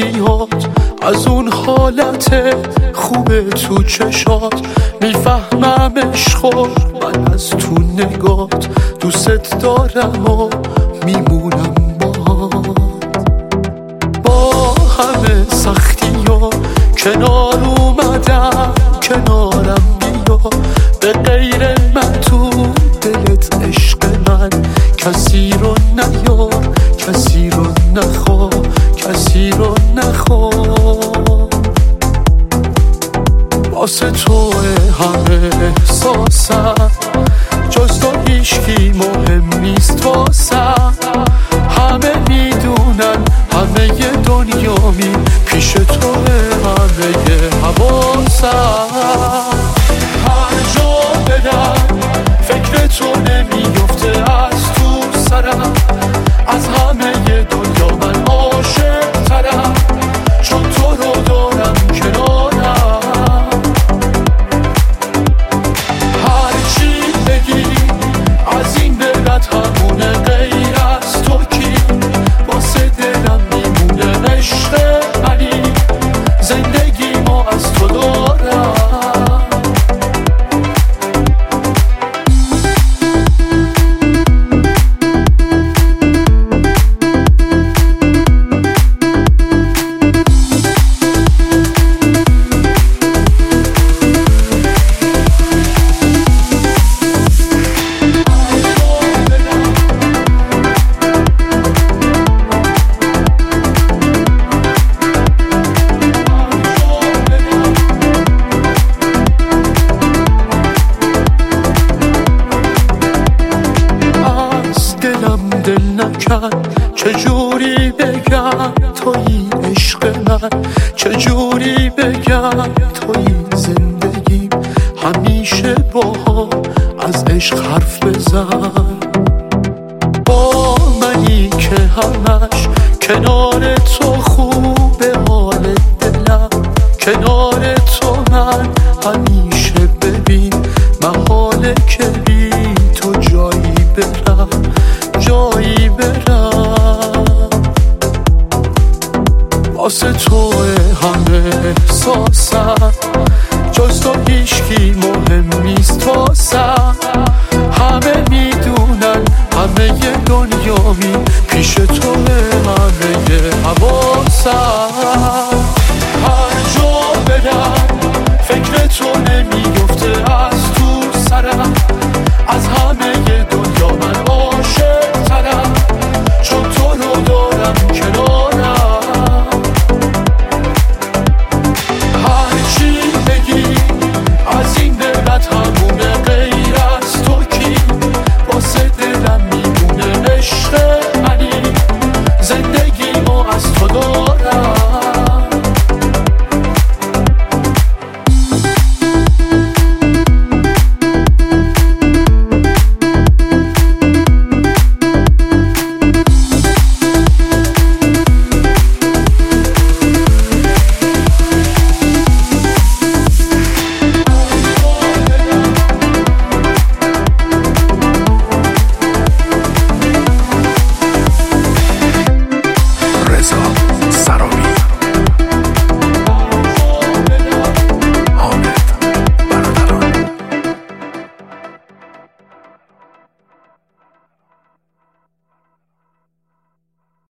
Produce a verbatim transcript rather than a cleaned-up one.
میاد از اون حالت خوبه تو چشات. میفهمم عشقو من از تو نگات، دوست دارم و میمونم باهات. با همه سختی ها کنار اومدم، کنارم بیا. به غیر من تو دلت عشق من کسی رو نیار، کسی رو نخوا، کسی رو نخوا. واسه تو همه احساسم، جز تو هیچکی مهم نیست واسم. همه میدونن همه دنیامی پیش تو، همه حواسم. هر جا برم فکر تو نمیفته از تو سرم. از همه دنیا من عاشق ترم، چون تو رو دارم کنارم. هرچی بگی از این بلد همونه، غیر از تو کی واسه دلم میمونه. عشق منی زندگی ما از تو دارم. دل نکن چجوری بگم تویی عشق من، چجوری بگم تویی زندگی. همیشه با از عشق حرف بزن، با منی که همش کنار تو خوبه حال دلم. کنار تو من همیشه ببین محاله که بی تو جایی برم، جایی برم. واسه تو همه احساسم، جز تو هیچکی مهم نیست واسم. همه میدونن همه دنیامی